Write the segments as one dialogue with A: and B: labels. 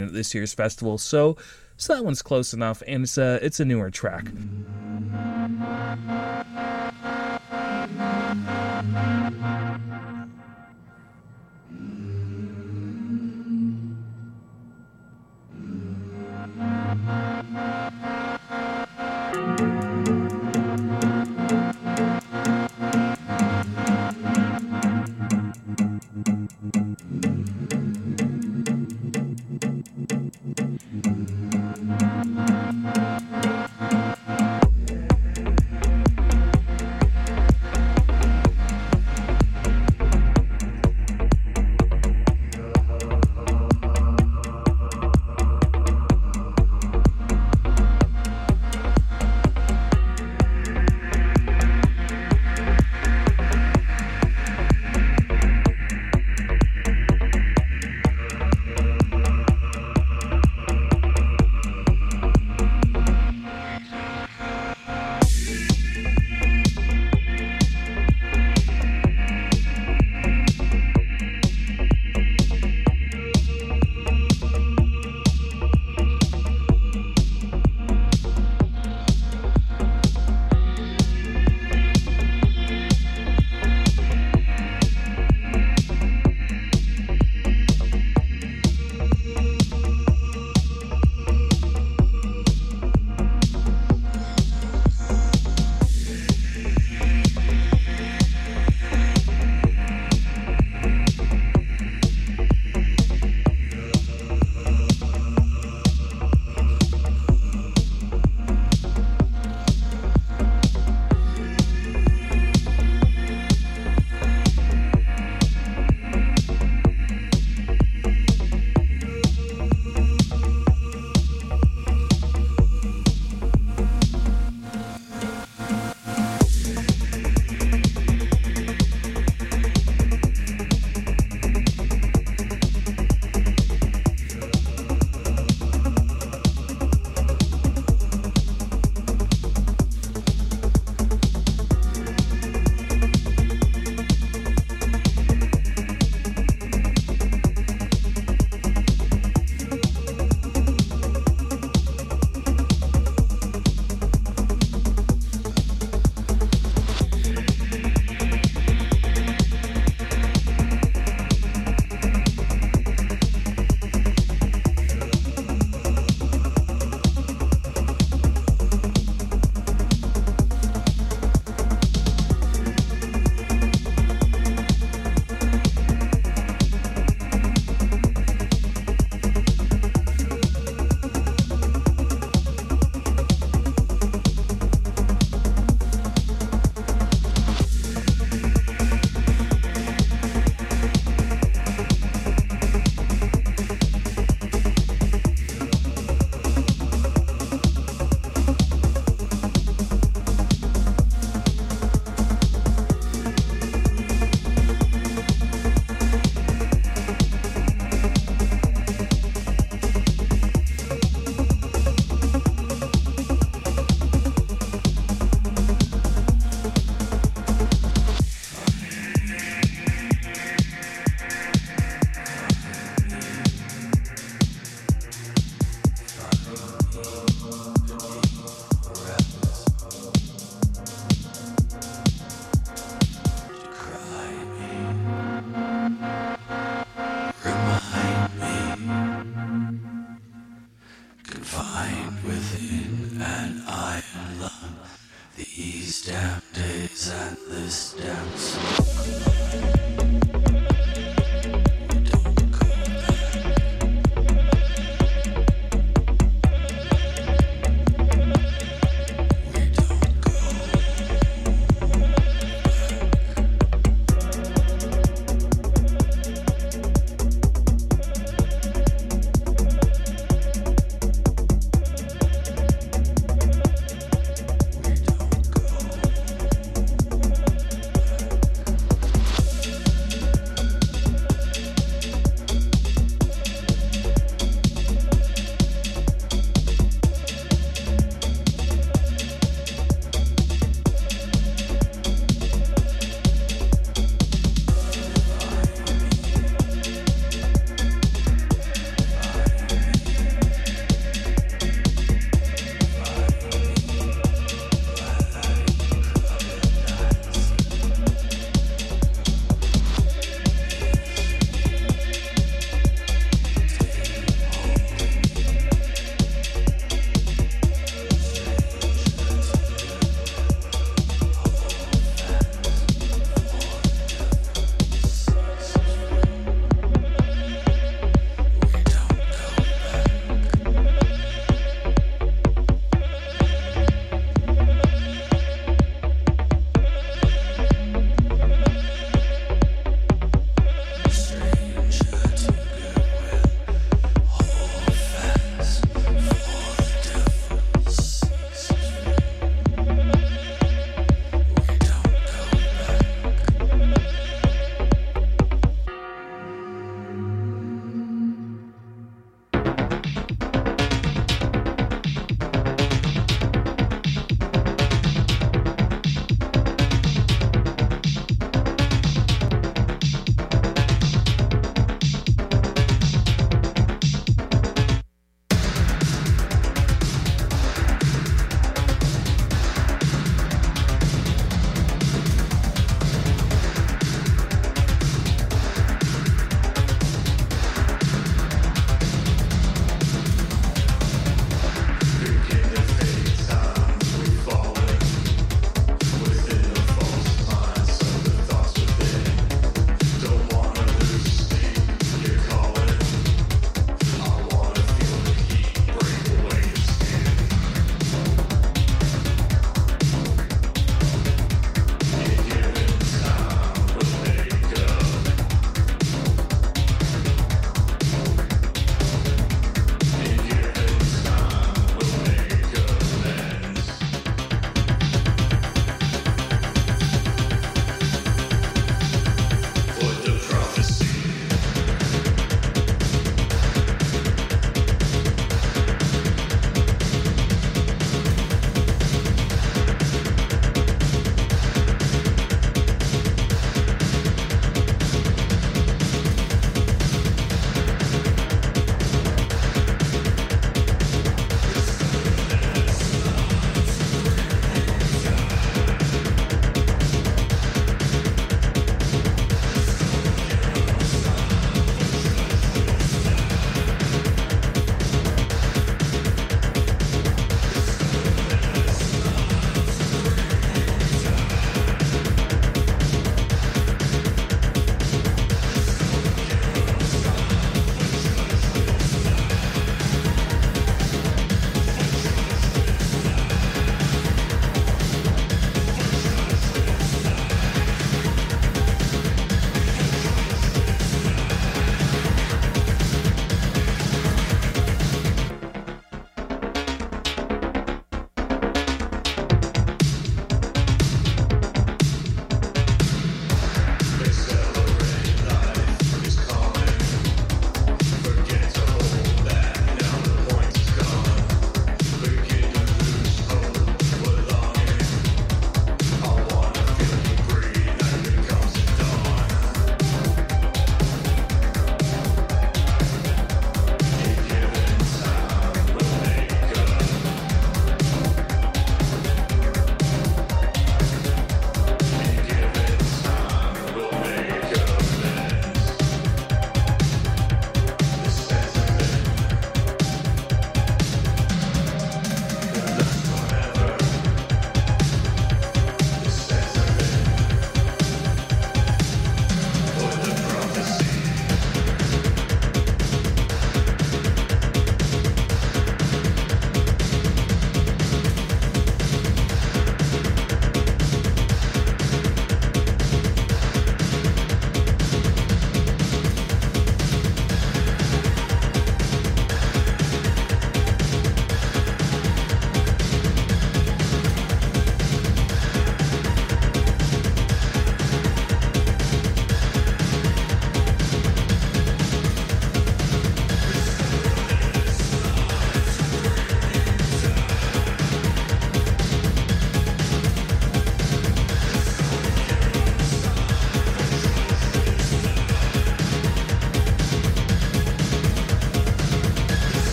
A: at this year's festival, so that one's close enough, and it's a newer track.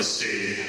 B: Prophecy.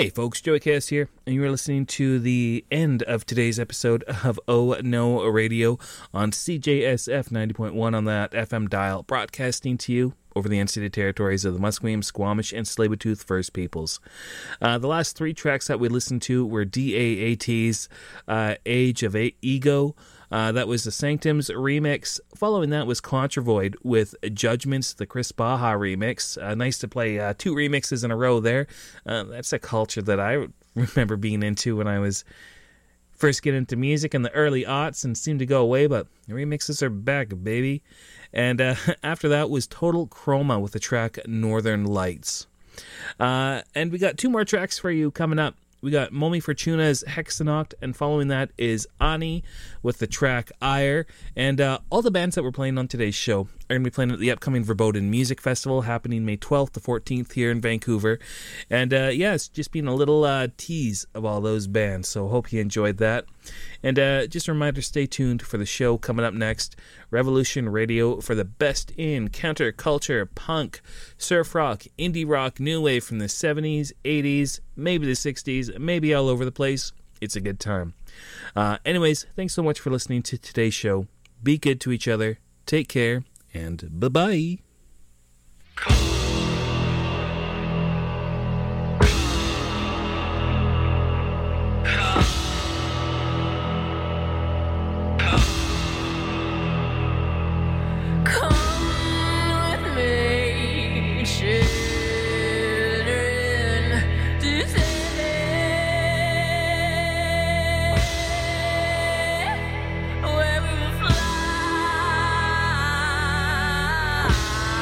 A: Hey folks, Joey Chaos here, and you're listening to the end of today's episode of Oh No Radio on CJSF 90.1 on that FM dial, broadcasting to you over the unceded territories of the Musqueam, Squamish, and Tsleil-Waututh First Peoples. The last three tracks that we listened to were DAAT's Age of Ego. That was the Sanctums remix. Following that was Contravoid with Judgments, the Chris Baja remix. Nice to play two remixes in a row there. That's a culture that I remember being into when I was first getting into music in the early aughts and seemed to go away, but the remixes are back, baby. And after that was Total Chroma with the track Northern Lights. And we got two more tracks for you coming up. We got Momi Fortuna's Hexanoct, and following that is Ani with the track Ire. And all the bands that we're playing on today's show are going to be playing at the upcoming Verboten Music Festival happening May 12th to 14th here in Vancouver. And it's just been a little tease of all those bands, so hope you enjoyed that. And just a reminder, stay tuned for the show coming up next. Revolution Radio for the best in counterculture, punk, surf rock, indie rock, new wave from the 70s, 80s, maybe the 60s, maybe all over the place. It's a good time. Anyways, thanks so much for listening to today's show. Be good to each other. Take care, and bye-bye.
B: Where we will fly.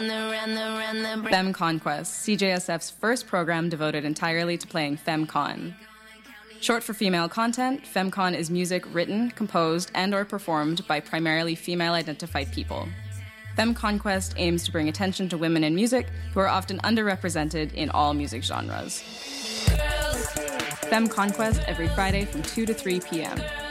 B: Femme Conquest, CJSF's first program devoted entirely to playing FemCon. Short for female content, FemCon is music written, composed, and or performed by primarily female-identified people. Femme Conquest aims to bring attention to women in music who are often underrepresented in all music genres. Femme Conquest every Friday from 2 to 3 p.m.